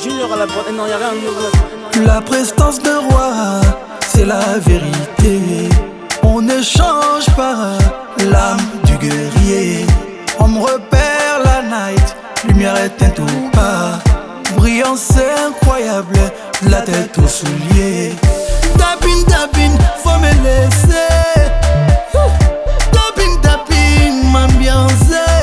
Junior à la prod, non y'a rien de nouveau. La prestance de roi, c'est la vérité. On ne change pas l'âme du guerrier. On me repère la night, lumière éteinte ou pas. Brillance incroyable, de la tête aux souliers. Tapine, tapine, faut me laisser. Tapine, tapine, m'ambiancer.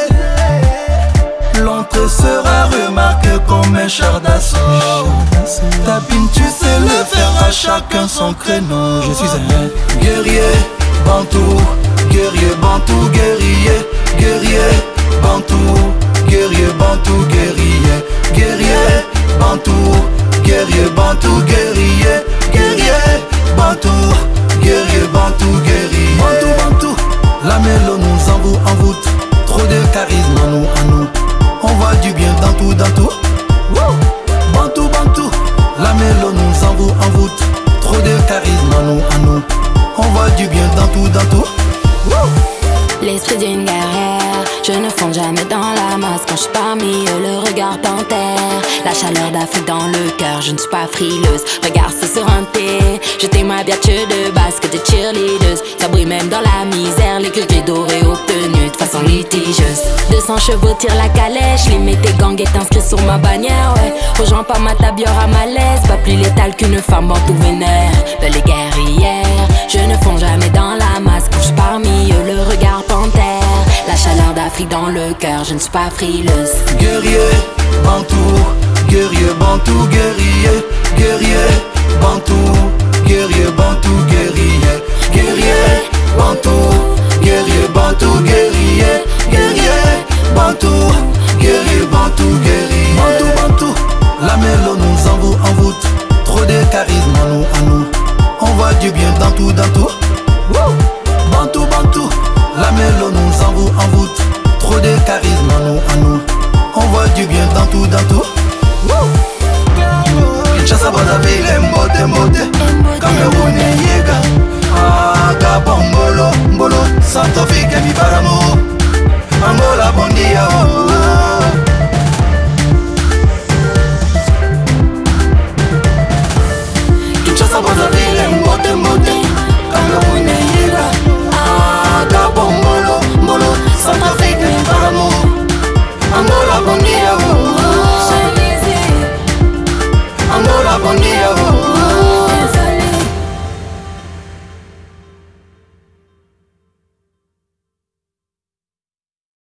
L'entrée sera remarquée comme un char d'assaut. Tapine, tu sais le faire, à chacun son créneau. Je suis un guerrier, bantou, guerrier, bantou, guerrier, guerrier, bantou, guerrier, bantou, guerrier, guerrier, bantou, guerrier, bantou, guerrier, guerrier, bantou, guerrier, bantou, guerrier. Bantou, bantou, la mélo nous envoûte. Trop de charisme à nous. On voit du bien dans tout, dans tout. Bantou, bantou, la mélo nous envoûte. Trop de charisme à nous. On voit du bien dans tout, dans tout. L'esprit d'une guerrière, je ne fonds jamais dans la masse. Quand je suis parmi eux, le regard panthère. La chaleur d'Afrique dans le cœur, je ne suis pas frileuse. Regarde ce serenité, je t'aimerais bien de basket de cheerleaders. Ça brille même dans la misère, les gris dorés obtenus de façon litigieuse. 200 chevaux tirent la calèche, limite et gang est inscrit sur ma bannière, ouais. Rejoins pas ma tabière à malaise, pas plus létale qu'une femme en tout vénère. Belle et guerrière, je ne fonds jamais dans la masse. Quand je suis parmi eux, le regard panthère. La chaleur d'Afrique dans le cœur, je ne suis pas frileuse. Guerrier, bantou, guerrier, bantou, guerrier, guerrier, bantou, guerrier, bantou, guerrier, guerrier, bantou, guerrier, bantou, guerrier, guerrier, bantou, guerrier, bantou, guerrier. Bantou, bantou, la mélo nous envoûte. Trop de charisme à nous. On voit du bien dans tout, dans tout. Bantou, bantou, la mélo nous envoûte. Trop de charisme à nous. On voit du bien dans tout, dans tout. Kinshasa, Brazzaville, Mbote, Cameroun et Yega. Gabon, Mbolo, Centrafrique et Mibaramo. Angola, Bondia. Kinshasa, Brazzaville, Mbote, Cameroun et Yega. Gabon, Mbolo, Centrafrique et Mibaramo. Angola, Bondia. Angola, Bondia.